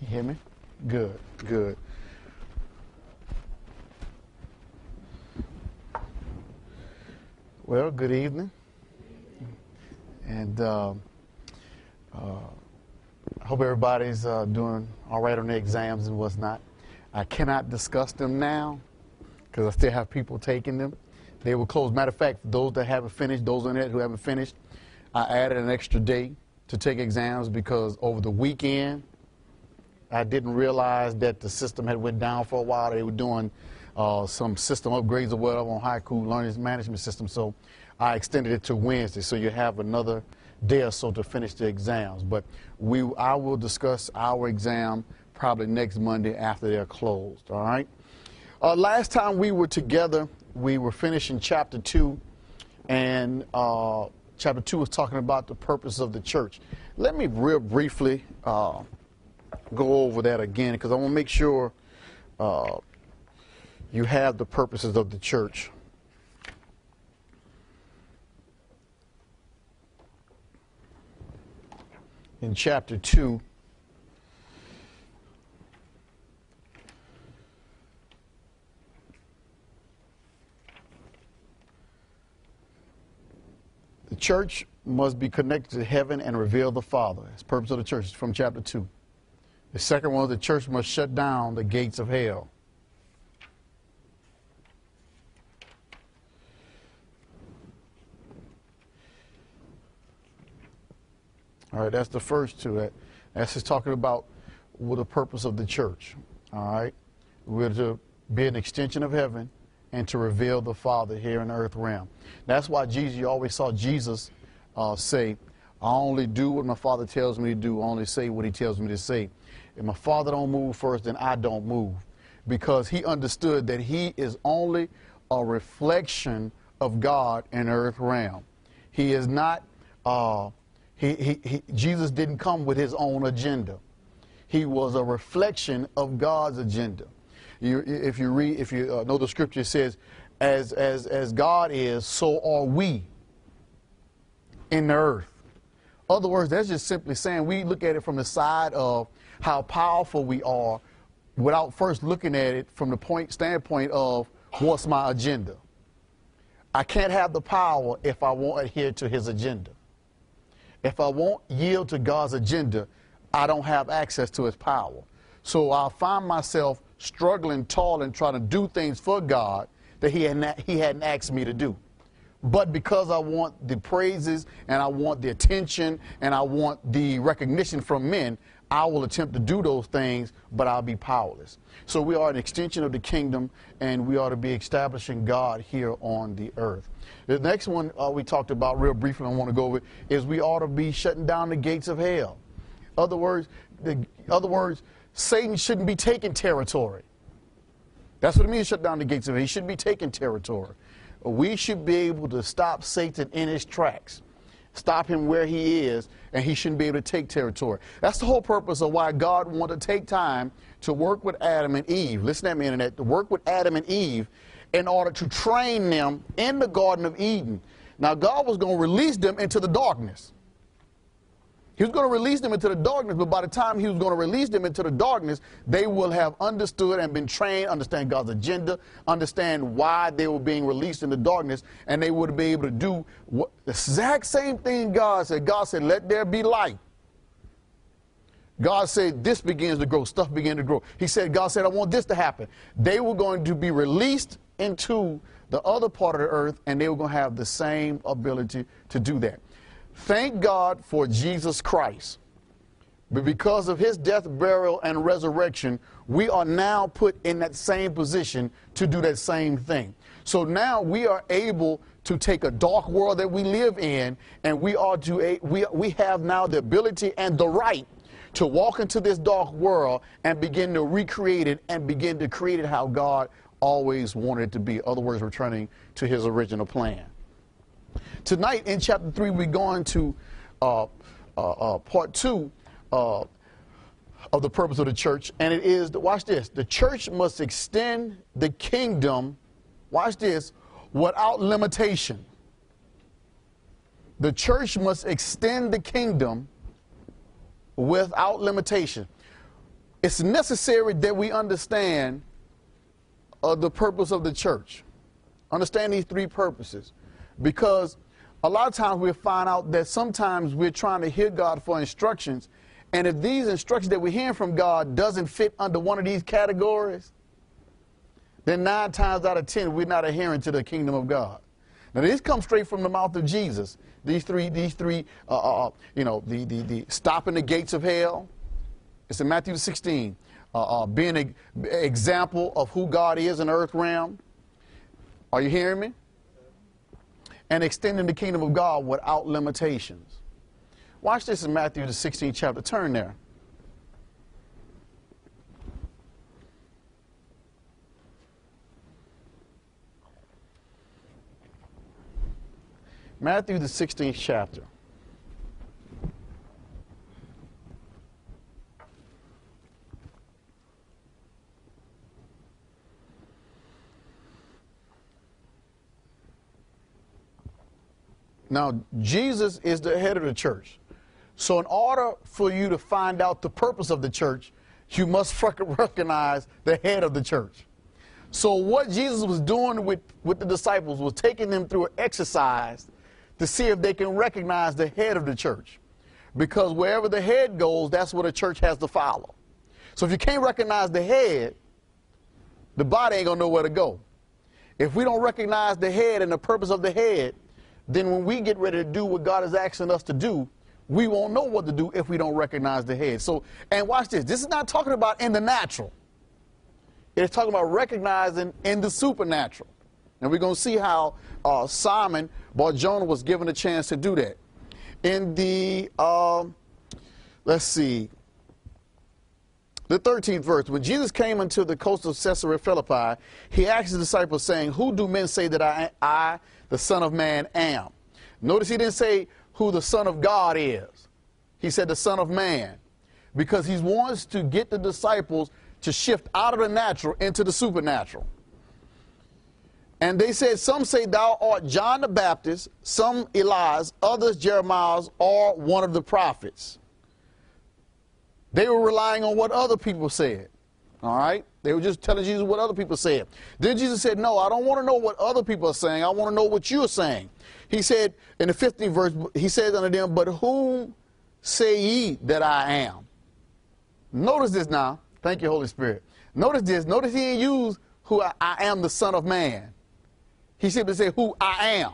hear me? Good, good. Well, good evening. And I hope everybody's doing all right on their exams and what's not. I cannot discuss them now because I still have people taking them. They will close. Matter of fact, for those that haven't finished, those on it who haven't finished, I added an extra day to take exams because over the weekend, I didn't realize that the system had went down for a while. They were doing some system upgrades or whatever on Haiku Learning Management System, so I extended it to Wednesday, so you have another day or so to finish the exams. But I will discuss our exam probably next Monday after they're closed, all right? Last time we were together, we were finishing chapter 2, and chapter 2 was talking about the purpose of the church. Let me real briefly go over that again, because I want to make sure you have the purposes of the church. In chapter 2, the church must be connected to heaven and reveal the Father. That's the purpose of the church. It's from chapter 2. The second one, the church must shut down the gates of hell. All right, that's the first two. That's just talking about what the purpose of the church. All right, we're to be an extension of heaven and to reveal the Father here in the earth realm. That's why you always saw Jesus say, I only do what my Father tells me to do, I only say what he tells me to say. If my Father don't move first, then I don't move. Because he understood that he is only a reflection of God in the earth realm. He is not, Jesus didn't come with his own agenda. He was a reflection of God's agenda. If you know the scripture, it says, as God is, so are we in the earth. In other words, that's just simply saying we look at it from the side of how powerful we are without first looking at it from the standpoint of what's my agenda. I can't have the power if I won't adhere to his agenda. If I won't yield to God's agenda, I don't have access to his power. So I'll find myself struggling, toiling, trying to do things for God that he hadn't asked me to do. But because I want the praises and I want the attention and I want the recognition from men, I will attempt to do those things, but I'll be powerless. So we are an extension of the kingdom, and we ought to be establishing God here on the earth. The next one we talked about real briefly, I want to go over, is we ought to be shutting down the gates of hell. In other words, Satan shouldn't be taking territory. That's what it means, shut down the gates of hell. He shouldn't be taking territory. We should be able to stop Satan in his tracks. Stop him where he is, and he shouldn't be able to take territory. That's the whole purpose of why God wanted to take time to work with Adam and Eve. Listen at me, Internet. To work with Adam and Eve in order to train them in the Garden of Eden. Now, God was going to release them into the darkness. He was going to release them into the darkness, but by the time he was going to release them into the darkness, they will have understood and been trained, understand God's agenda, understand why they were being released in the darkness, and they would be able to do the exact same thing God said. God said, let there be light. God said, this begins to grow, stuff began to grow. God said, I want this to happen. They were going to be released into the other part of the earth, and they were going to have the same ability to do that. Thank God for Jesus Christ. But because of his death, burial, and resurrection, we are now put in that same position to do that same thing. So now we are able to take a dark world that we live in, and we have now the ability and the right to walk into this dark world and begin to recreate it and begin to create it how God always wanted it to be. In other words, returning to his original plan. Tonight in chapter 3, we're going to part 2 of the purpose of the church, and it is, watch this, the church must extend the kingdom, watch this, without limitation. The church must extend the kingdom without limitation. it's necessary that we understand the purpose of the church. Understand these three purposes. Because a lot of times we'll find out that sometimes we're trying to hear God for instructions, and if these instructions that we're hearing from God doesn't fit under one of these categories, then 9 times out of 10 we're not adhering to the kingdom of God. Now this comes straight from the mouth of Jesus. These three, the stopping the gates of hell. It's in Matthew 16. Being an example of who God is in the earth realm. Are you hearing me? And extending the kingdom of God without limitations. Watch this in Matthew the 16th chapter. Turn there. Matthew the 16th chapter. Now, Jesus is the head of the church. So in order for you to find out the purpose of the church, you must recognize the head of the church. So what Jesus was doing with the disciples was taking them through an exercise to see if they can recognize the head of the church. Because wherever the head goes, that's where the church has to follow. So if you can't recognize the head, the body ain't going to know where to go. If we don't recognize the head and the purpose of the head, then when we get ready to do what God is asking us to do, we won't know what to do if we don't recognize the head. So, and watch this. This is not talking about in the natural. It's talking about recognizing in the supernatural. And we're going to see how Simon Bar-Jonah was given a chance to do that. In the, let's see, the 13th verse, when Jesus came into the coast of Caesarea Philippi, he asked his disciples, saying, who do men say that I, the Son of Man, am? Notice he didn't say who the Son of God is. He said the Son of Man, because he wants to get the disciples to shift out of the natural into the supernatural. And they said, some say thou art John the Baptist, some Elias, others Jeremiah, or one of the prophets. They were relying on what other people said. All right? They were just telling Jesus what other people said. Then Jesus said, no, I don't want to know what other people are saying. I want to know what you're saying. He said in the 15th verse, he says unto them, but whom say ye that I am? Notice this now. Thank you, Holy Spirit. Notice this. Notice he didn't use who I am, the Son of Man. He simply said who I am.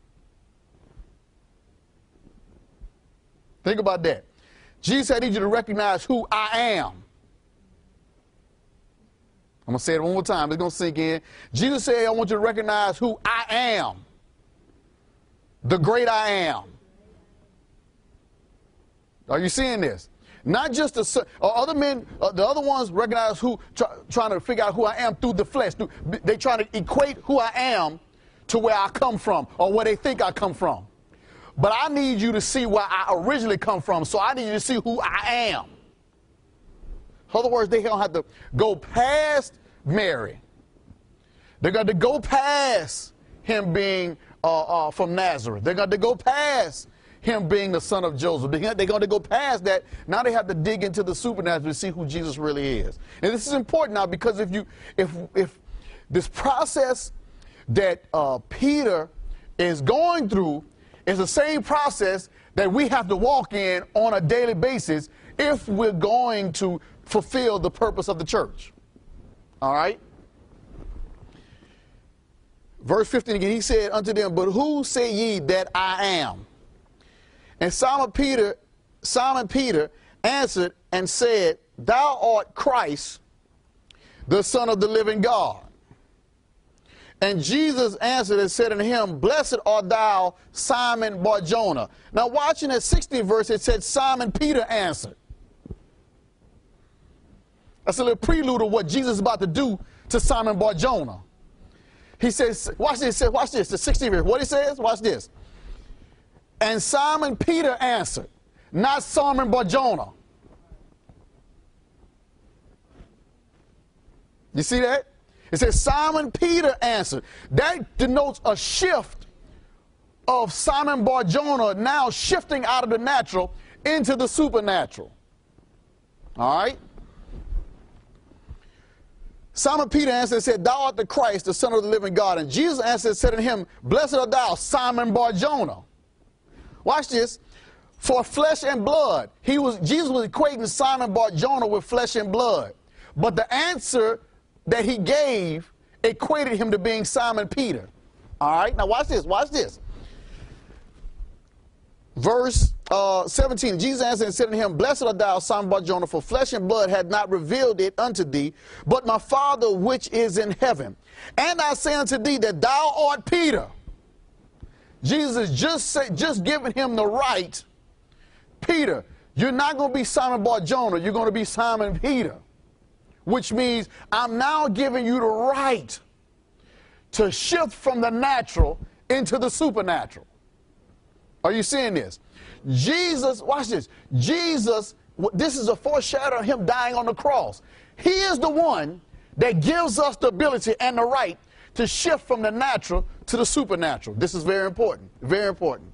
Think about that. Jesus said, I need you to recognize who I am. I'm going to say it one more time. It's going to sink in. Jesus said, I want you to recognize who I am. The great I am. Are you seeing this? Not just the other men, the other ones recognize who, trying to figure out who I am through the flesh. They trying to equate who I am to where I come from or where they think I come from. But I need you to see where I originally come from, so I need you to see who I am. In other words, they don't have to go past Mary. They're going to go past him being from Nazareth. They're going to go past him being the son of Joseph. They're going to go past that. Now they have to dig into the supernatural to see who Jesus really is. And this is important now because if this process that Peter is going through is the same process that we have to walk in on a daily basis if we're going to fulfill the purpose of the church. All right? Verse 15 again, he said unto them, but who say ye that I am? And Simon Peter answered and said, thou art Christ, the Son of the living God. And Jesus answered and said unto him, blessed art thou, Simon Bar-Jonah. Now watching that 16th verse, it said Simon Peter answered. That's a little prelude of what Jesus is about to do to Simon Bar-Jonah. He says, watch this, the 16th verse. What he says? Watch this. And Simon Peter answered, not Simon Bar-Jonah. You see that? It says Simon Peter answered. That denotes a shift of Simon Bar-Jonah now shifting out of the natural into the supernatural. All right? Simon Peter answered and said, thou art the Christ, the Son of the living God. And Jesus answered and said unto him, blessed art thou, Simon Bar-Jonah. Watch this. For flesh and blood. Jesus was equating Simon Bar-Jonah with flesh and blood. But the answer that he gave equated him to being Simon Peter. All right, now watch this, watch this. Verse 17, Jesus answered and said unto him, blessed art thou, Simon Bar-Jonah, for flesh and blood had not revealed it unto thee, but my Father which is in heaven. And I say unto thee that thou art Peter. Jesus just giving him the right. Peter, you're not going to be Simon Bar-Jonah, you're going to be Simon Peter. Which means I'm now giving you the right to shift from the natural into the supernatural. Are you seeing this? Jesus, watch this. Jesus, this is a foreshadow of him dying on the cross. He is the one that gives us the ability and the right to shift from the natural to the supernatural. This is very important. Very important.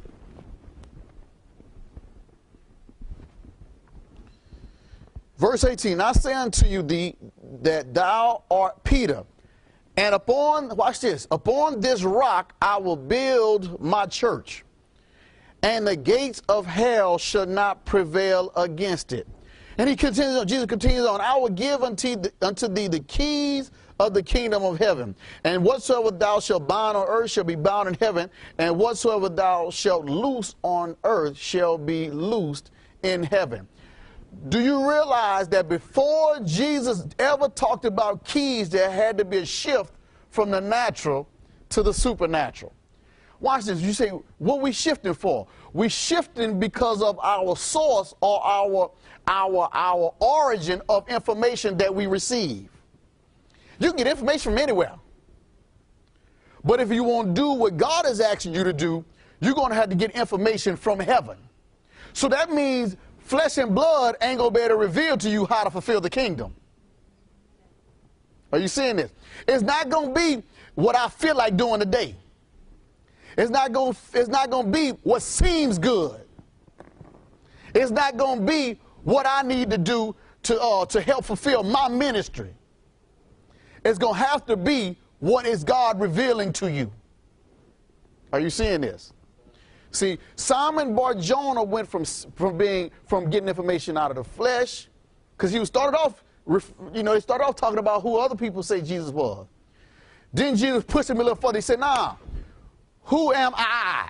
Verse 18, I say unto you that thou art Peter, and upon, watch this, upon this rock I will build my church, and the gates of hell shall not prevail against it. And he continues on, Jesus continues on, I will give unto thee the keys of the kingdom of heaven. And whatsoever thou shalt bind on earth shall be bound in heaven, and whatsoever thou shalt loose on earth shall be loosed in heaven. Do you realize that before Jesus ever talked about keys, there had to be a shift from the natural to the supernatural? Watch this. You say, what are we shifting for? We're shifting because of our source or our origin of information that we receive. You can get information from anywhere. But if you want to do what God is asking you to do, you're going to have to get information from heaven. So that means flesh and blood ain't going to be able to reveal to you how to fulfill the kingdom. Are you seeing this? It's not going to be what I feel like doing today. It's not going to be what seems good. It's not going to be what I need to do to help fulfill my ministry. It's going to have to be what is God revealing to you. Are you seeing this? See, Simon Bar-Jonah went from getting information out of the flesh, because he started off, they started off talking about who other people say Jesus was. Then Jesus pushed him a little further. He said, nah, who am I?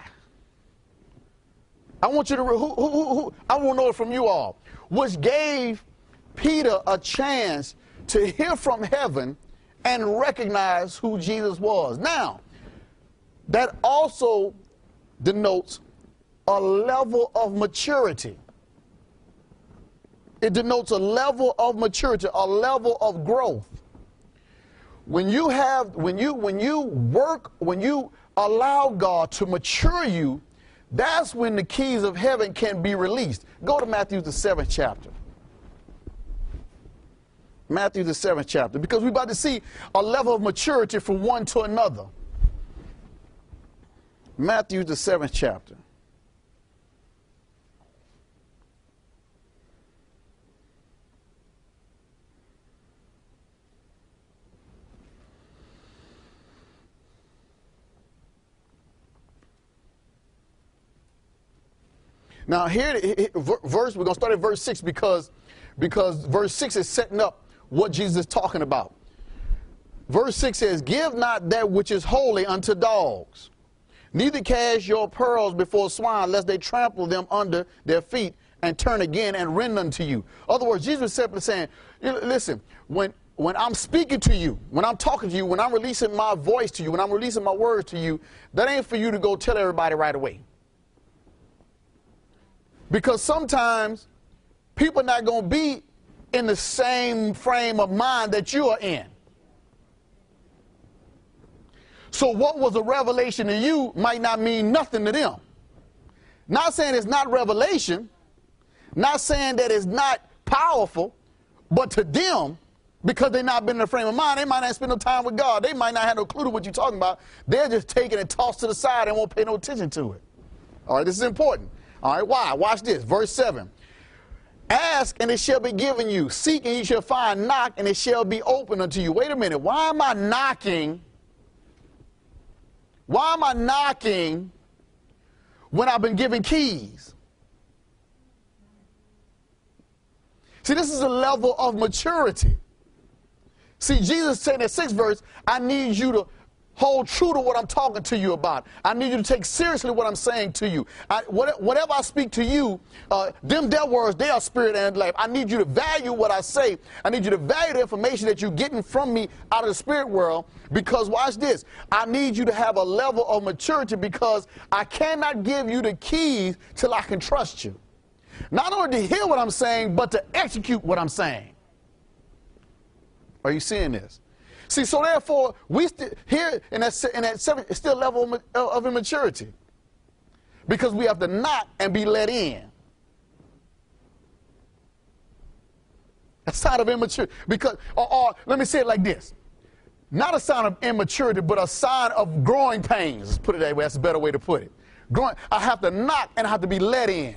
I want you to, I want to know it from you all. Which gave Peter a chance to hear from heaven and recognize who Jesus was. Now, that also denotes a level of maturity. It denotes a level of maturity, a level of growth. When you allow God to mature you, that's when the keys of heaven can be released. Go to Matthew the 7th chapter. Matthew the 7th chapter, because we're about to see a level of maturity from one to another. Matthew the 7th chapter. Now here, we're going to start at verse 6 because verse 6 is setting up what Jesus is talking about. Verse 6 says, give not that which is holy unto dogs, neither cast your pearls before swine, lest they trample them under their feet and turn again and rend unto you. In other words, Jesus was simply saying, listen, when I'm speaking to you, when I'm talking to you, when I'm releasing my voice to you, when I'm releasing my words to you, that ain't for you to go tell everybody right away. Because sometimes people are not going to be in the same frame of mind that you are in. So what was a revelation to you might not mean nothing to them. Not saying it's not revelation, not saying that it's not powerful, but to them, because they've not been in the frame of mind, they might not spend no time with God. They might not have no clue to what you're talking about. They're just taking it tossed to the side and won't pay no attention to it. All right, this is important. All right, why? Watch this. Verse 7. Ask, and it shall be given you. Seek, and you shall find. Knock, and it shall be open unto you. Wait a minute. Why am I knocking? Why am I knocking when I've been given keys? See, this is a level of maturity. See, Jesus said in the 6th verse, I need you to hold true to what I'm talking to you about. I need you to take seriously what I'm saying to you. Whatever I speak to you, them their words, they are spirit and life. I need you to value what I say. I need you to value the information that you're getting from me out of the spirit world, because watch this. I need you to have a level of maturity, because I cannot give you the keys till I can trust you. Not only to hear what I'm saying, but to execute what I'm saying. Are you seeing this? See, so therefore, we here in that 7, it's still a level of immaturity, because we have to knock and be let in. A sign of immaturity, because, or let me say it like this: not a sign of immaturity, but a sign of growing pains. Let's put it that way. That's a better way to put it. Growing. I have to knock and I have to be let in.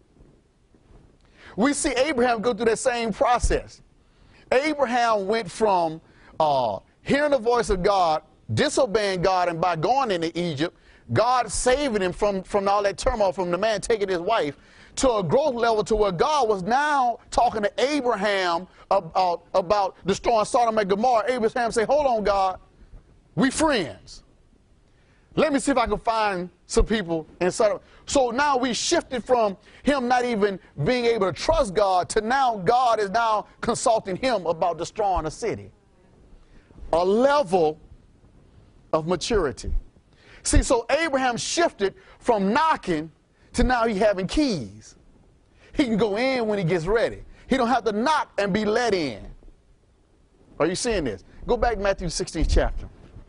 We see Abraham go through that same process. Abraham went from hearing the voice of God, disobeying God, and by going into Egypt, God saving him from all that turmoil, from the man taking his wife, to a growth level to where God was now talking to Abraham about destroying Sodom and Gomorrah. Abraham said, hold on, God, we friends. Let me see if I can find some people in Sodom. So now we shifted from him not even being able to trust God to now God is now consulting him about destroying a city. A level of maturity. See, so Abraham shifted from knocking to now he having keys. He can go in when he gets ready. He don't have to knock and be let in. Are you seeing this? Go back to Matthew 16th chapter.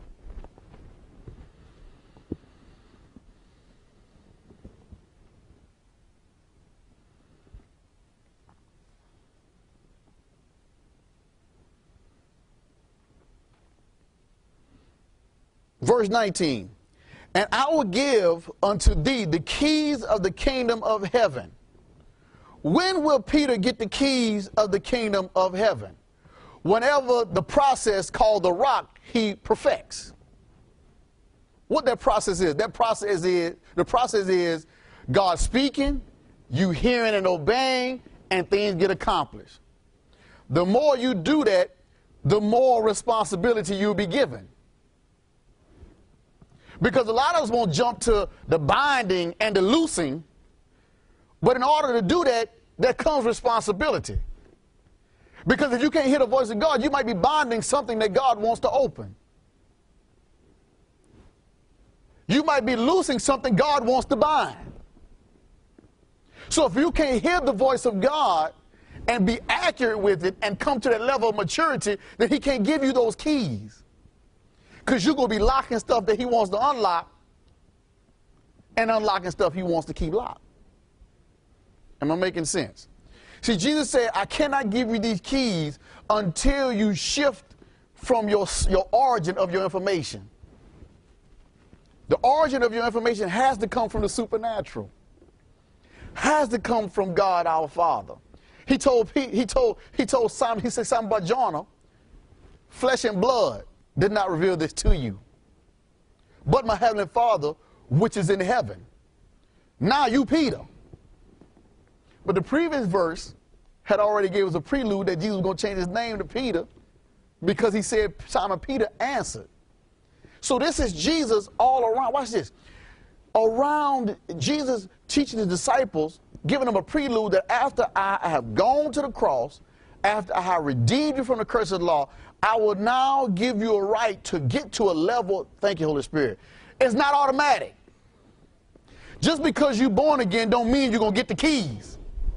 Verse 19, and I will give unto thee the keys of the kingdom of heaven. When will Peter get the keys of the kingdom of heaven? Whenever the process called the rock he perfects. What that process is, the process is God speaking, you hearing and obeying, and things get accomplished. The more you do that, the more responsibility you'll be given. Because a lot of us won't jump to the binding and the loosing, but in order to do that, there comes responsibility. Because if you can't hear the voice of God, you might be binding something that God wants to open. You might be loosing something God wants to bind. So if you can't hear the voice of God and be accurate with it and come to that level of maturity, then he can't give you those keys. Because you're going to be locking stuff that he wants to unlock and unlocking stuff he wants to keep locked. Am I making sense? See, Jesus said, I cannot give you these keys until you shift from your origin of your information. The origin of your information has to come from the supernatural. Has to come from God our Father. He told Simon, he said something about Jonah, flesh and blood did not reveal this to you, but my heavenly Father which is in heaven. Now you Peter. But the previous verse had already gave us a prelude that Jesus was going to change his name to Peter, because he said Simon Peter answered. So this is Jesus all around. Watch this. Around Jesus teaching the disciples, giving them a prelude that after I have gone to the cross, after I have redeemed you from the curse of the law, I will now give you a right to get to a level. Thank you, Holy Spirit. It's not automatic. Just because you're born again don't mean you're going to get the keys.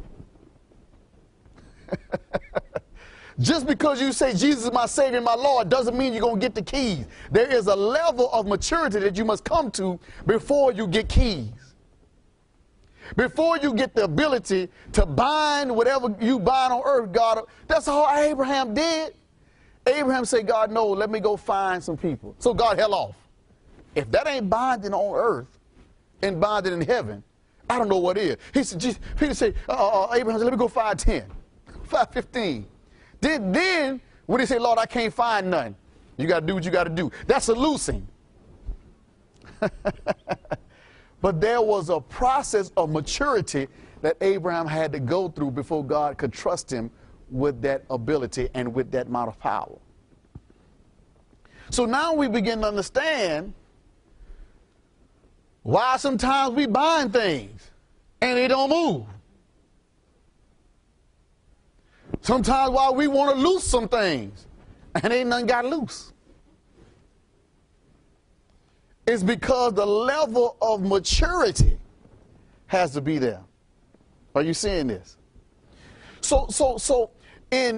Just because you say Jesus is my Savior and my Lord doesn't mean you're going to get the keys. There is a level of maturity that you must come to before you get keys. Before you get the ability to bind whatever you bind on earth, God. That's all Abraham did. Abraham said, God, no, let me go find some people. So God held off. If that ain't binding on earth and binding in heaven, I don't know what it is. He said, Peter said, Abraham said, let me go 5:10, 5:15. Then when he said, Lord, I can't find nothing, you got to do what you got to do. That's a loosing. But there was a process of maturity that Abraham had to go through before God could trust him with that ability and with that amount of power. So now we begin to understand why sometimes we bind things and they don't move. Sometimes why we want to loose some things and ain't nothing got loose. It's because the level of maturity has to be there. Are you seeing this? So in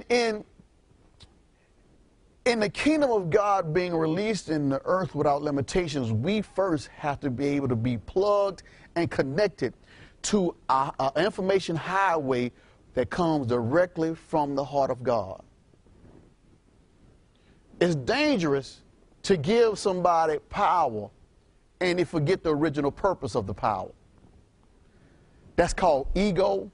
the kingdom of God being released in the earth without limitations, we first have to be able to be plugged and connected to an information highway that comes directly from the heart of God. It's dangerous to give somebody power and they forget the original purpose of the power. That's called ego.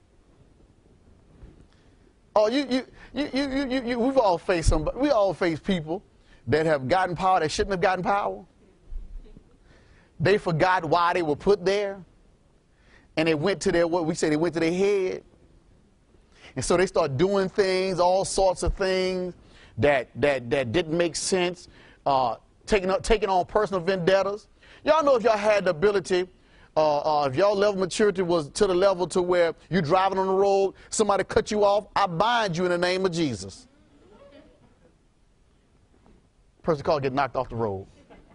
Oh, we've all faced somebody. We all face people that have gotten power that shouldn't have gotten power. They forgot why they were put there, and they went to their, what we say, they went to their head, and so they start doing things, all sorts of things that didn't make sense. Taking on personal vendettas. Y'all know if y'all had the ability. If y'all level of maturity was to the level to where you're driving on the road, somebody cut you off, I bind you in the name of Jesus. Person called get knocked off the road.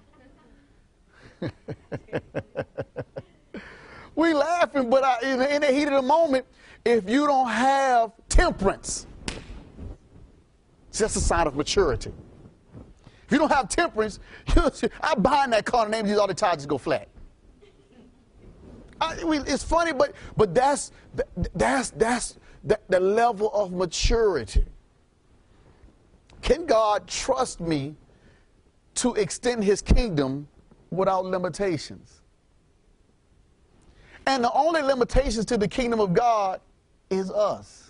We laughing, but in the heat of the moment, if you don't have temperance, it's just a sign of maturity. If you don't have temperance, I bind that car in the name of Jesus, all the tires just go flat. It's funny, but that's the level of maturity. Can God trust me to extend his kingdom without limitations? And the only limitations to the kingdom of God is us.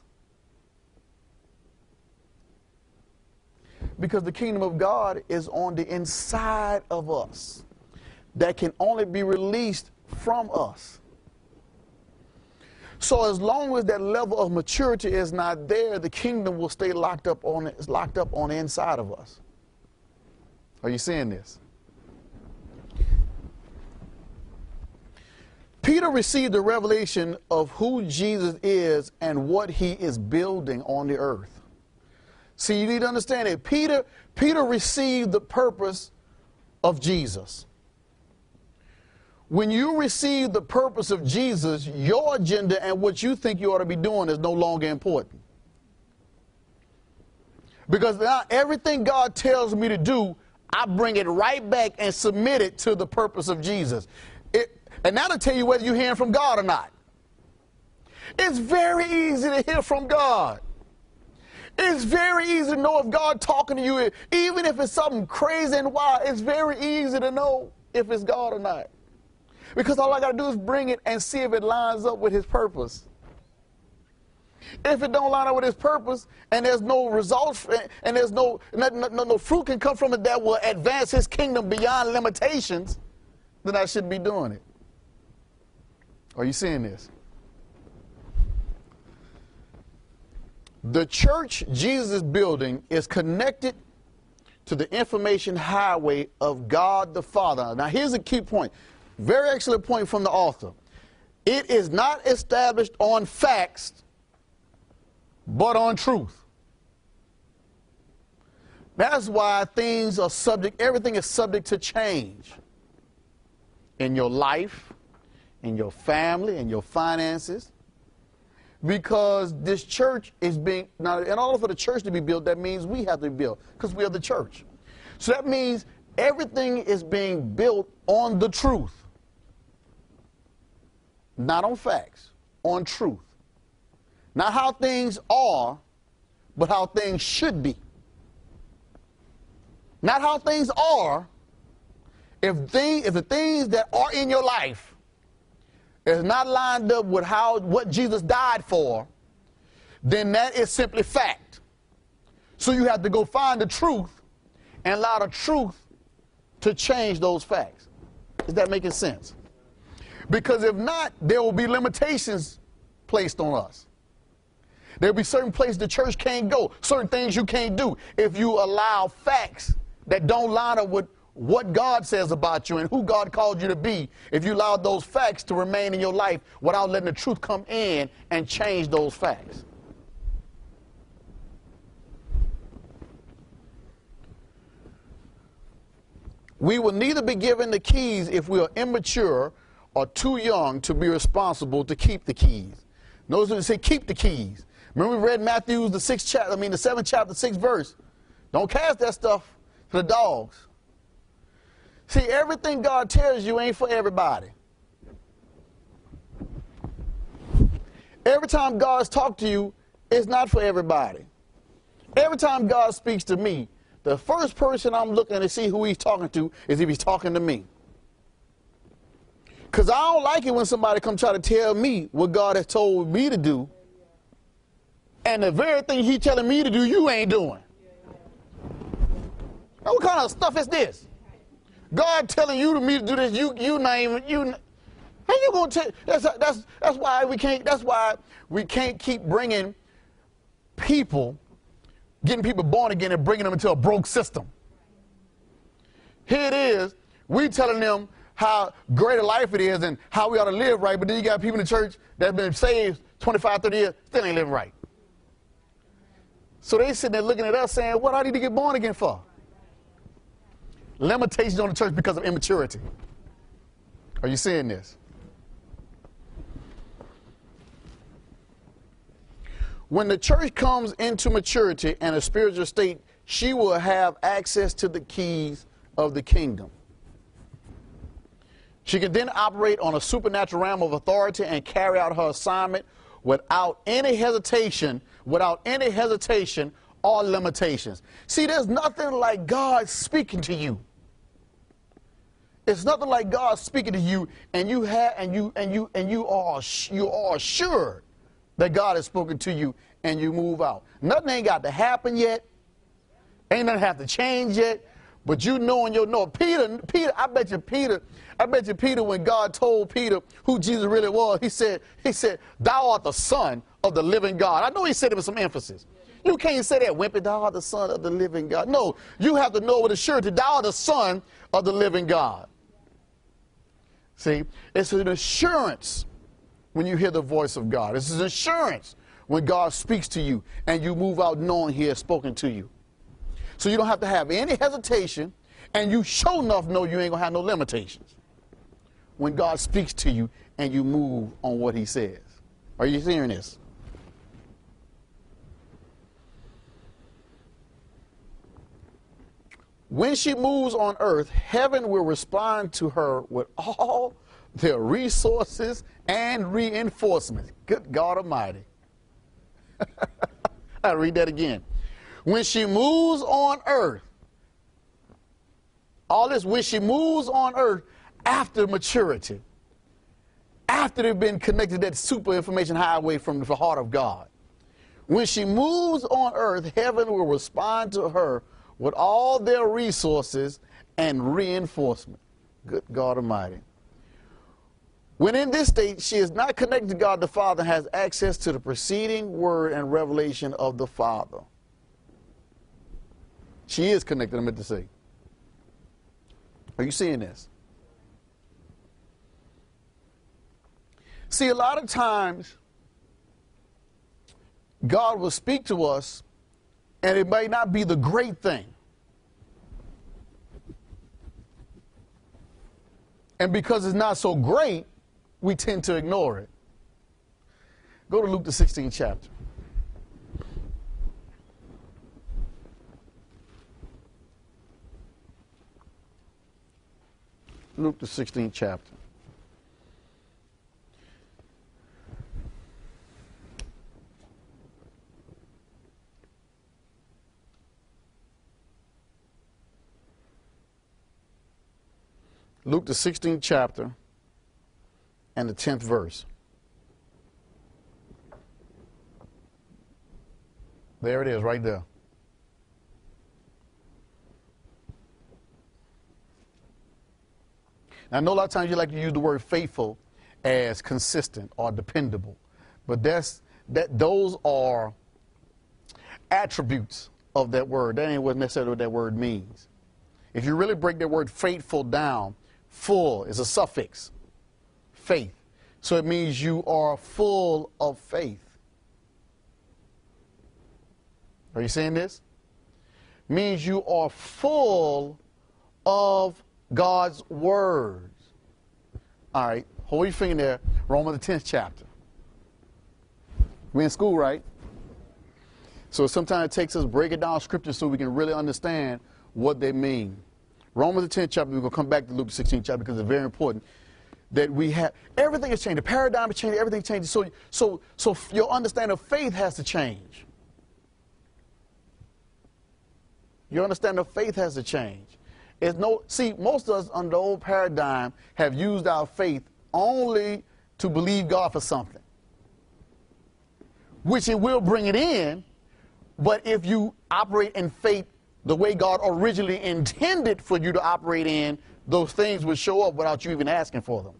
Because the kingdom of God is on the inside of us. That can only be released from us. So as long as that level of maturity is not there, the kingdom will stay locked up on the inside of us. Are you seeing this? Peter received the revelation of who Jesus is and what he is building on the earth. See, you need to understand it. Peter received the purpose of Jesus. When you receive the purpose of Jesus, your agenda and what you think you ought to be doing is no longer important. Because now everything God tells me to do, I bring it right back and submit it to the purpose of Jesus. And that'll tell you whether you're hearing from God or not. It's very easy to hear from God. It's very easy to know if God's talking to you. Even if it's something crazy and wild, it's very easy to know if it's God or not. Because all I got to do is bring it and see if it lines up with his purpose. If it don't line up with his purpose and there's no results and there's no fruit can come from it that will advance his kingdom beyond limitations, then I shouldn't be doing it. Are you seeing this? The church Jesus is building is connected to the information highway of God the Father. Now here's a key point. Very excellent point from the author. It is not established on facts, but on truth. That's why everything is subject to change. In your life, in your family, in your finances. Because this church is being, now in order for the church to be built, that means we have to be built, because we are the church. So that means everything is being built on the truth. Not on facts, on truth. Not how things are, but how things should be. Not how things are. If the things that are in your life is not lined up with what Jesus died for, then that is simply fact. So you have to go find the truth and allow the truth to change those facts. Is that making sense? Because if not, there will be limitations placed on us. There will be certain places the church can't go, certain things you can't do if you allow facts that don't line up with what God says about you and who God called you to be. If you allow those facts to remain in your life without letting the truth come in and change those facts. We will neither be given the keys if we are immature or too young to be responsible to keep the keys. Notice when they say keep the keys. Remember we read Matthew the 7th chapter, 6th verse. Don't cast that stuff to the dogs. See, everything God tells you ain't for everybody. Every time God's talked to you, it's not for everybody. Every time God speaks to me, the first person I'm looking to see who he's talking to is if he's talking to me. Because I don't like it when somebody comes try to tell me what God has told me to do, and the very thing he's telling me to do, you ain't doing. Now, what kind of stuff is this? God telling you to me to do this, you not even, how you gonna tell? That's why we can't keep bringing people, getting people born again and bringing them into a broke system. Here it is, we telling them how great a life it is and how we ought to live right, but then you got people in the church that have been saved 25, 30 years, still ain't living right. So they sitting there looking at us saying, what do I need to get born again for? Limitations on the church because of immaturity. Are you seeing this? When the church comes into maturity and a spiritual state, she will have access to the keys of the kingdom. She can then operate on a supernatural realm of authority and carry out her assignment without any hesitation or limitations. See, there's nothing like God speaking to you. It's nothing like God speaking to you, and you are assured that God has spoken to you, and you move out. Nothing ain't got to happen yet. Ain't nothing have to change yet. But you know and you'll know. Peter, I bet you Peter, when God told Peter who Jesus really was, he said, thou art the Son of the living God. I know he said it with some emphasis. You can't say that, wimpy, thou art the Son of the living God. No, you have to know with assurity, thou art the Son of the living God. See, it's an assurance when you hear the voice of God. It's an assurance when God speaks to you and you move out knowing he has spoken to you. So you don't have to have any hesitation, and you sure enough know you ain't going to have no limitations when God speaks to you and you move on what he says. Are you hearing this? When she moves on earth, heaven will respond to her with all their resources and reinforcements. Good God Almighty. I'll read that again. When she moves on earth, when she moves on earth after maturity, after they've been connected to that super information highway from the heart of God, when she moves on earth, heaven will respond to her with all their resources and reinforcement. Good God Almighty. When in this state, she is not connected to God the Father, has access to the preceding word and revelation of the Father. She is connected, I meant to say. Are you seeing this? See, a lot of times, God will speak to us, and it may not be the great thing. And because it's not so great, we tend to ignore it. Go to Luke the 16th chapter. Luke the 16th chapter. Luke the 16th chapter and the 10th verse. There it is, right there. Now, I know a lot of times you like to use the word faithful as consistent or dependable, but those are attributes of that word. That ain't what necessarily what that word means. If you really break that word faithful down, full is a suffix, faith. So it means you are full of faith. Are you seeing this? Means you are full of God's words. All right, hold your finger there. Romans the 10th chapter. We're in school, right? So sometimes it takes us breaking down scripture so we can really understand what they mean. Romans the 10th chapter, we're going to come back to Luke the 16th chapter because it's very important that we have, everything is changing. The paradigm is changing, everything changes. So your understanding of faith has to change. Your understanding of faith has to change. See, most of us under the old paradigm have used our faith only to believe God for something, which it will bring it in, but if you operate in faith the way God originally intended for you to operate in, those things will show up without you even asking for them.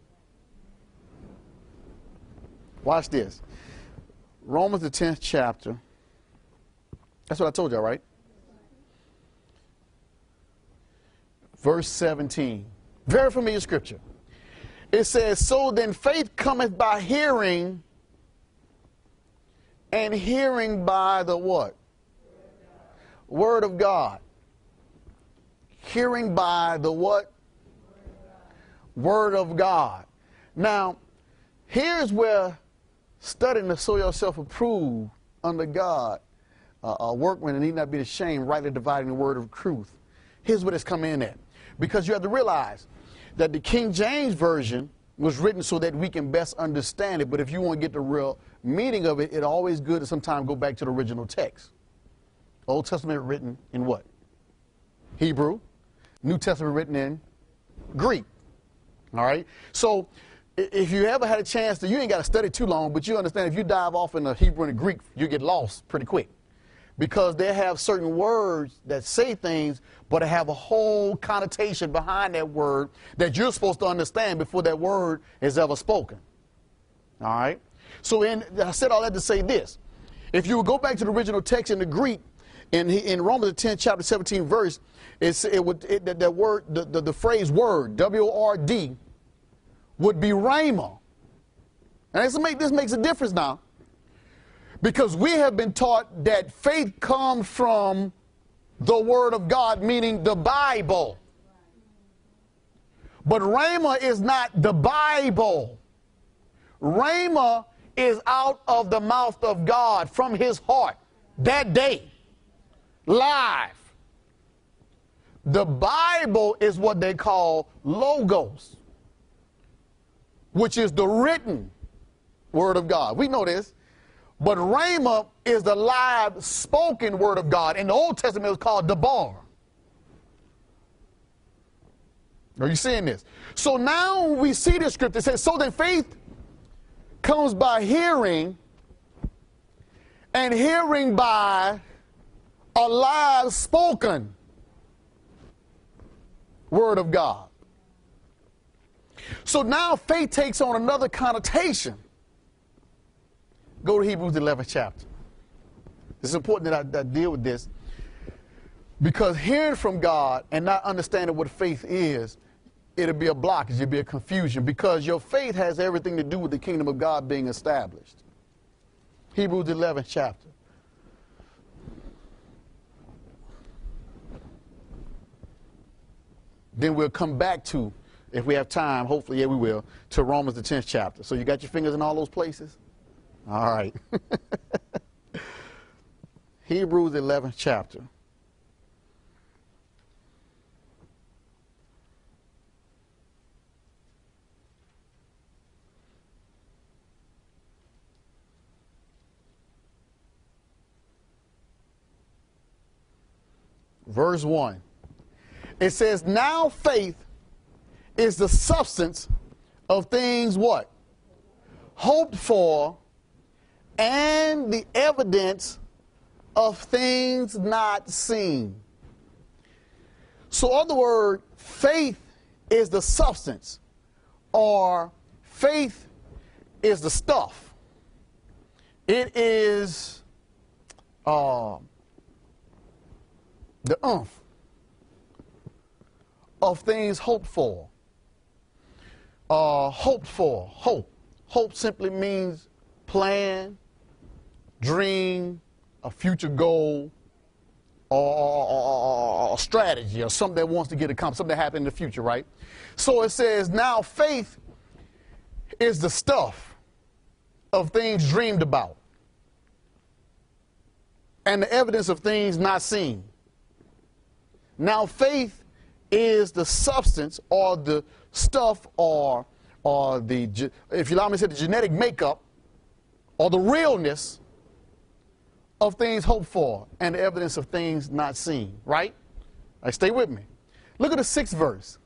Watch this. Romans the 10th chapter. That's what I told you, all right? Verse 17. Very familiar scripture. It says, so then faith cometh by hearing, and hearing by the what? Word of God. Hearing by the what? Word of God. Now, here's where studying to show yourself approved under God, a workman and need not be ashamed, rightly dividing the word of truth. Here's what it's come in at. Because you have to realize that the King James Version was written so that we can best understand it. But if you want to get the real meaning of it, it's always good to sometimes go back to the original text. Old Testament written in what? Hebrew. New Testament written in Greek. All right? So if you ever had a chance to, you ain't got to study too long, but you understand if you dive off in the Hebrew and the Greek, you get lost pretty quick. Because they have certain words that say things, but they have a whole connotation behind that word that you're supposed to understand before that word is ever spoken. All right? So I said all that to say this. If you would go back to the original text in the Greek, in Romans 10 chapter 17 verse, the phrase word, W-O-R-D, would be rhema. And this makes a difference now. Because we have been taught that faith comes from the Word of God, meaning the Bible. But rhema is not the Bible. Rhema is out of the mouth of God, from his heart, that day, live. The Bible is what they call logos, which is the written Word of God. We know this. But rhema is the live spoken word of God. In the Old Testament, it was called debar. Are you seeing this? So now we see this scripture. It says, so then faith comes by hearing, and hearing by a live spoken word of God. So now faith takes on another connotation. Go to Hebrews 11th chapter. It's important that I deal with this, because hearing from God and not understanding what faith is, it'll be a blockage, it'll be a confusion, because your faith has everything to do with the kingdom of God being established. Hebrews 11th chapter. Then we'll come back to, if we have time, hopefully, yeah, we will, to Romans the 10th chapter. So you got your fingers in all those places? All right. Hebrews 11th chapter. Verse 1. It says, now faith is the substance of things what? hoped for, and the evidence of things not seen. So, in other words, faith is the substance, or faith is the stuff. It is the oomph of things hoped for. Hoped for, hope. Hope simply means plan, dream, a future goal, or a strategy, or something that wants to get accomplished, something that happen in the future, right? So it says, now faith is the stuff of things dreamed about, and the evidence of things not seen. Now faith is the substance, or the stuff, or the, if you allow me to say, the genetic makeup, or the realness of things hoped for, and the evidence of things not seen, right? All right, stay with me. Look at the 6th verse.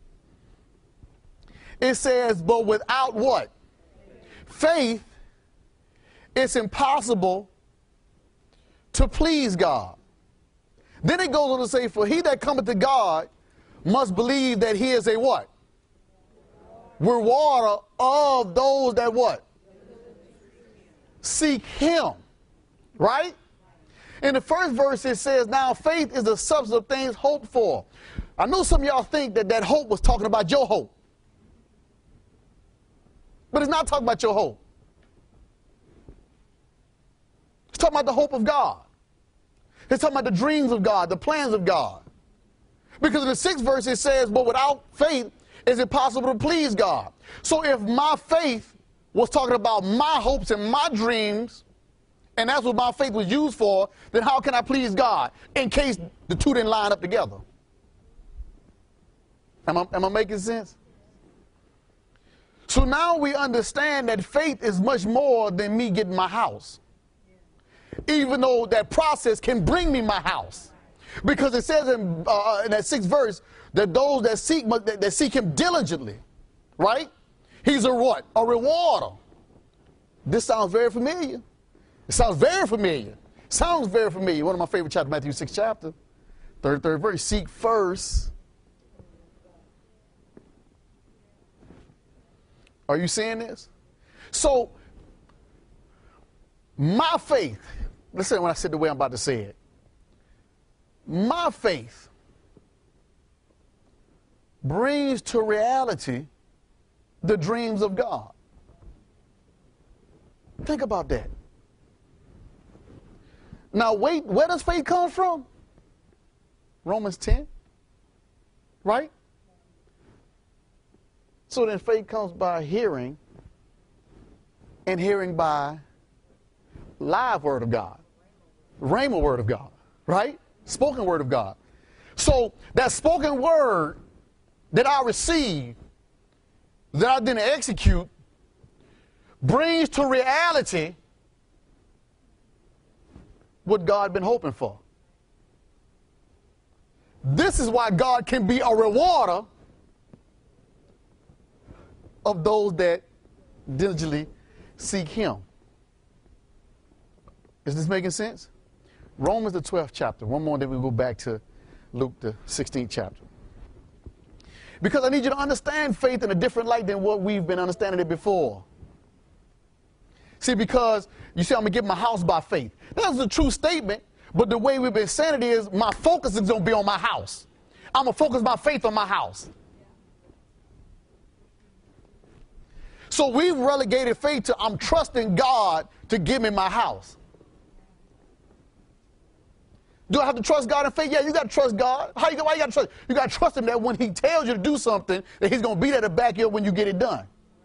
It says, but without what? Faith, it's impossible to please God. Then it goes on to say, for he that cometh to God must believe that he is a what? Rewarder of those that what? Seek him. Right? In the first verse it says, now faith is the substance of things hoped for. I know some of y'all think that that hope was talking about your hope. But it's not talking about your hope. It's talking about the hope of God. It's talking about the dreams of God, the plans of God. Because in the 6th verse it says, but without faith it's impossible to please God. So if my faith was talking about my hopes and my dreams, and that's what my faith was used for, then how can I please God in case the two didn't line up together? Am I making sense? So now we understand that faith is much more than me getting my house. Even though that process can bring me my house. Because it says in that 6th verse that those that seek him diligently, right? He's a what? A rewarder. This sounds very familiar. It sounds very familiar. Sounds very familiar. One of my favorite chapters, Matthew 6th chapter, 33rd verse. Seek first. Are you seeing this? So, my faith, listen when I said the way I'm about to say it. My faith brings to reality the dreams of God. Think about that. Now wait, where does faith come from? Romans 10, right? So then faith comes by hearing, and hearing by live word of God, rhema word of God, right? Spoken word of God. So that spoken word that I receive, that I didn't execute, brings to reality what God had been hoping for. This is why God can be a rewarder of those that diligently seek him. Is this making sense? Romans the 12th chapter. One more, then we'll go back to Luke the 16th chapter. Because I need you to understand faith in a different light than what we've been understanding it before. See, because you say I'm going to get my house by faith. That's a true statement, but the way we've been saying it is my focus is going to be on my house. I'm going to focus my faith on my house. So we've relegated faith to I'm trusting God to give me my house. Do I have to trust God in faith? Yeah, you got to trust God. Why you got to trust? You got to trust him that when he tells you to do something, that he's going to be there to back you up when you get it done.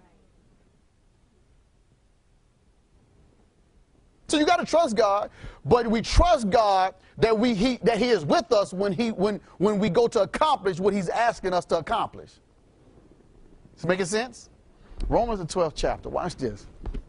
So you got to trust God, but we trust God that he is with us when we go to accomplish what he's asking us to accomplish. Is this making sense? Romans the 12th chapter. Watch this.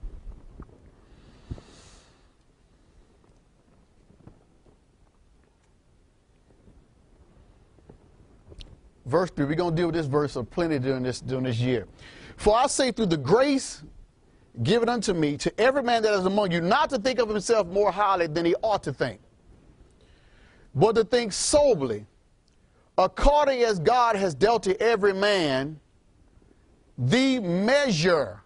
Verse 3. We're going to deal with this verse of plenty during this year. For I say through the grace given unto me, to every man that is among you, not to think of himself more highly than he ought to think, but to think soberly, according as God has dealt to every man the measure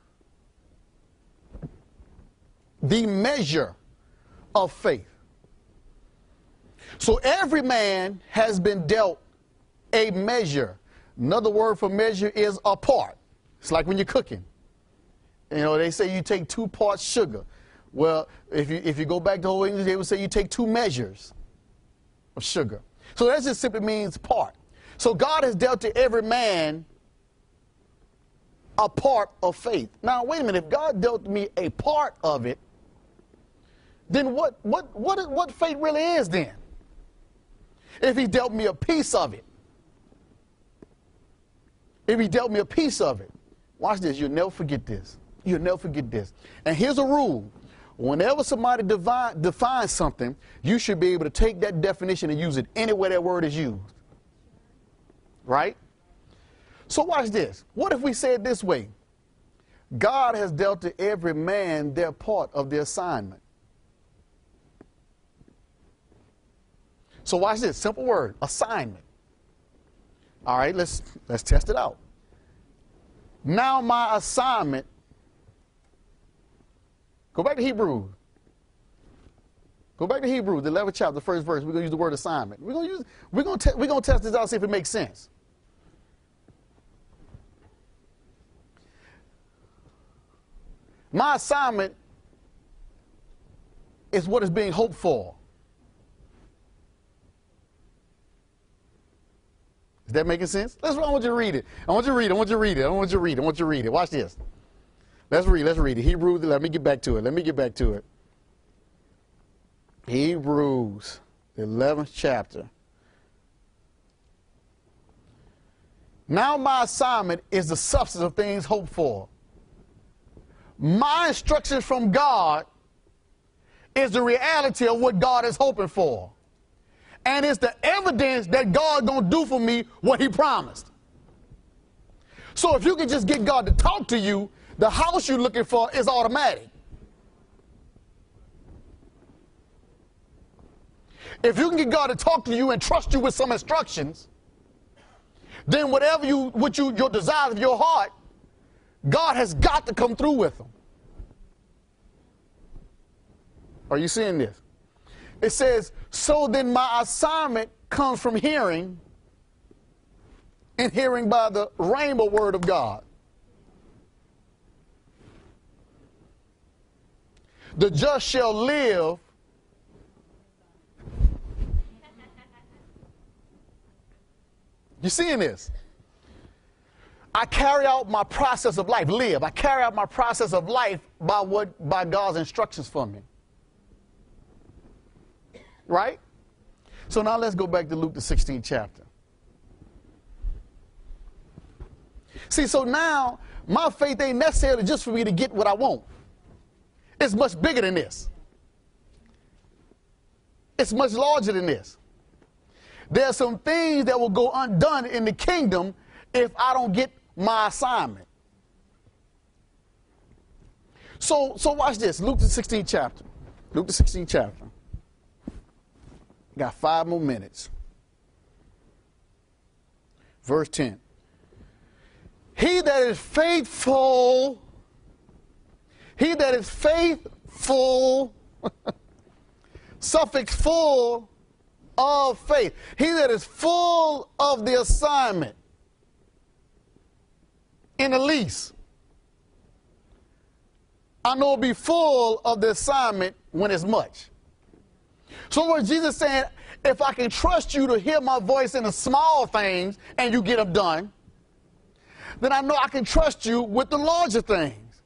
of faith. So every man has been dealt a measure. Another word for measure is a part. It's like when you're cooking. You know, they say you take 2 parts sugar. Well, if you go back to Old English, they would say you take 2 measures of sugar. So that just simply means part. So God has dealt to every man a part of faith. Now, wait a minute. If God dealt me a part of it, then what faith really is then? If he dealt me a piece of it. If he dealt me a piece of it. Watch this. You'll never forget this. You'll never forget this. And here's a rule. Whenever somebody defines something, you should be able to take that definition and use it anywhere that word is used. Right? So watch this. What if we say it this way? God has dealt to every man their part of the assignment. So watch this. Simple word. Assignment. All right, let's test it out. Now my assignment. Go back to Hebrews. Go back to Hebrews, the 11th chapter, the first verse. We're going to use the word assignment. We're going to test this out, see if it makes sense. My assignment is what is being hoped for. Is that making sense? I want you to read it. I want you to read it. Watch this. Let's read it. Hebrews, let me get back to it. Hebrews, the 11th chapter. Now my assignment is the substance of things hoped for. My instructions from God is the reality of what God is hoping for. And it's the evidence that God gonna do for me what he promised. So if you can just get God to talk to you, the house you're looking for is automatic. If you can get God to talk to you and trust you with some instructions, then your desires of your heart, God has got to come through with them. Are you seeing this? It says, so then my assignment comes from hearing, and hearing by the rhema word of God. The just shall live. You seeing this? I carry out my process of life, I carry out my process of life by God's instructions for me. Right? So now let's go back to Luke the 16th chapter. See, so now my faith ain't necessarily just for me to get what I want. It's much bigger than this. It's much larger than this. There are some things that will go undone in the kingdom if I don't get my assignment. So watch this. Luke the 16th chapter. Luke the 16th chapter. Got 5 more minutes. Verse 10. He that is faithful, suffix full of faith. He that is full of the assignment in the least. I know it'll be full of the assignment when it's much. So what Jesus saying, if I can trust you to hear my voice in the small things and you get them done, then I know I can trust you with the larger things.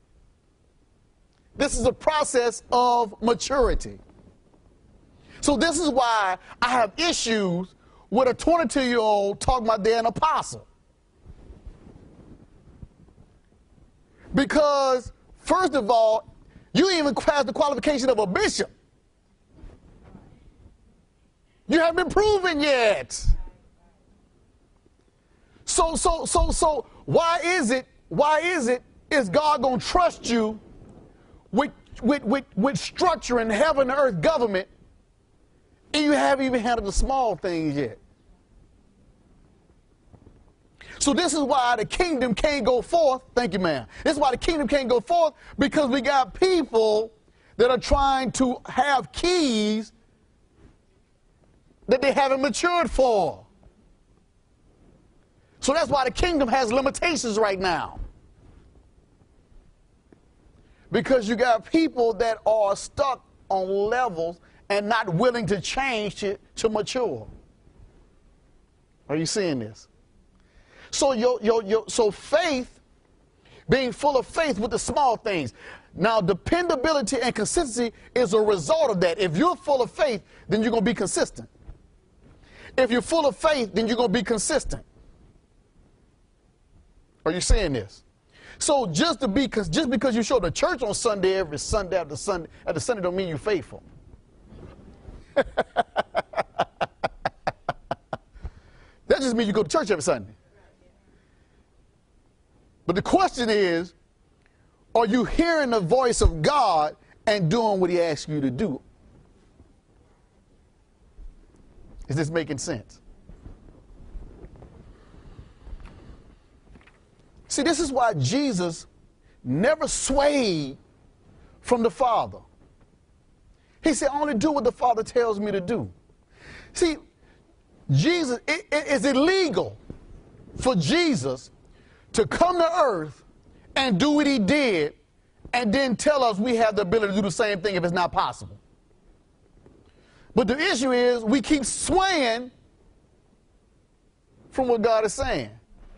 This is a process of maturity. So this is why I have issues with a 22-year-old talking about they're an apostle. Because, first of all, you even have the qualification of a bishop. You haven't been proven yet. So why is it is God going to trust you with structure in heaven and earth government, and you haven't even handled the small things yet? So this is why the kingdom can't go forth. Thank you, ma'am. This is why the kingdom can't go forth, because we got people that are trying to have keys that they haven't matured for. So that's why the kingdom has limitations right now. Because you got people that are stuck on levels and not willing to change to mature. Are you seeing this? So so faith, being full of faith with the small things. Now, dependability and consistency is a result of that. If you're full of faith, then you're going to be consistent. If you're full of faith, then you're going to be consistent. Are you seeing this? So just because you show up to church on Sunday, every Sunday after Sunday don't mean you're faithful. That just means you go to church every Sunday. But the question is, are you hearing the voice of God and doing what he asks you to do? Is this making sense? See, this is why Jesus never swayed from the Father. He said, I only do what the Father tells me to do. See, Jesus, it is illegal for Jesus to come to earth and do what he did and then tell us we have the ability to do the same thing if it's not possible. But the issue is we keep swaying from what God is saying.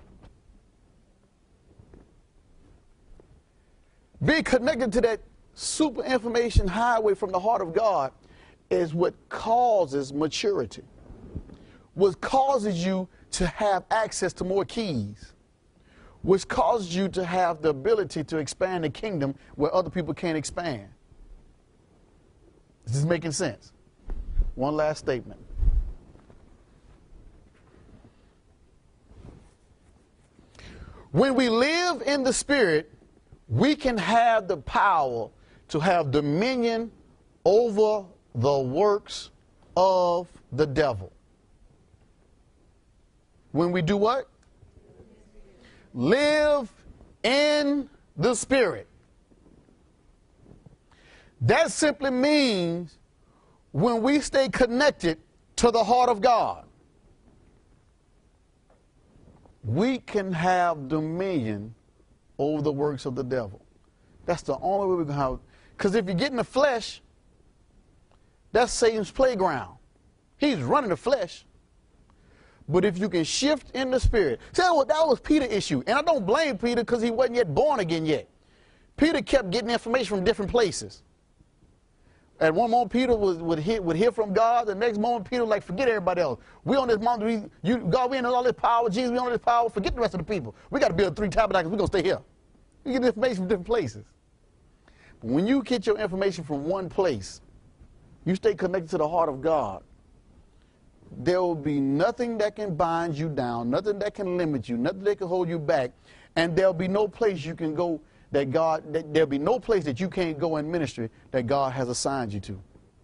Being connected to that super information highway from the heart of God is what causes maturity. What causes you to have access to more keys. Which causes you to have the ability to expand the kingdom where other people can't expand. Is this making sense? One last statement. When we live in the Spirit, we can have the power to have dominion over the works of the devil. When we do what? Live in the Spirit. That simply means when we stay connected to the heart of God, we can have dominion over the works of the devil. That's the only way we can have. Because if you get in the flesh, that's Satan's playground. He's running the flesh. But if you can shift in the Spirit. See, that was Peter's issue. And I don't blame Peter because he wasn't yet born again yet. Peter kept getting information from different places. At one moment, Peter would hear from God. The next moment, Peter was like, forget everybody else. We on this mountain. God, we in all this power. Jesus, we on this power. Forget the rest of the people. We got to build 3 tabernacles. We're going to stay here. You get information from different places. But when you get your information from one place, you stay connected to the heart of God, there will be nothing that can bind you down, nothing that can limit you, nothing that can hold you back, and there'll be no place you can go there'll be no place that you can't go in ministry that God has assigned you to.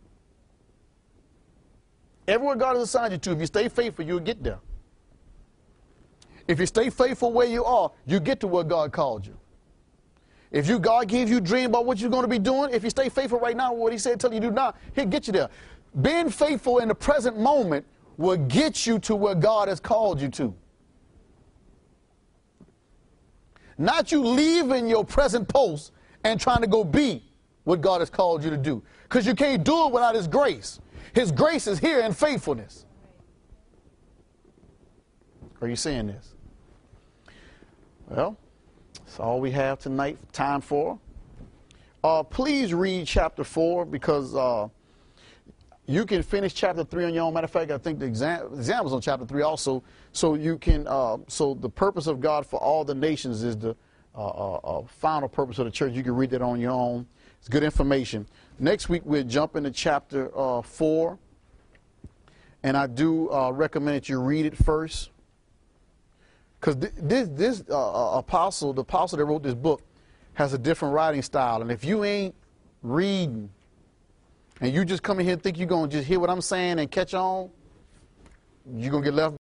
Everywhere God has assigned you to, if you stay faithful, you'll get there. If you stay faithful where you are, you get to where God called you. If God gives you a dream about what you're going to be doing, if you stay faithful right now, what he said, tell you to do now, he'll get you there. Being faithful in the present moment will get you to where God has called you to. Not you leaving your present post and trying to go be what God has called you to do. Because you can't do it without his grace. His grace is here in faithfulness. Are you seeing this? Well, that's all we have tonight, time for. Please read chapter 4 because you can finish chapter 3 on your own. Matter of fact, I think the exam was on chapter 3 also. So you can. So the purpose of God for all the nations is the final purpose of the church. You can read that on your own. It's good information. Next week we'll jump into chapter 4, and I do recommend that you read it first, because this apostle, the apostle that wrote this book, has a different writing style. And if you ain't reading and you just come in here and think you're going to just hear what I'm saying and catch on, you're going to get left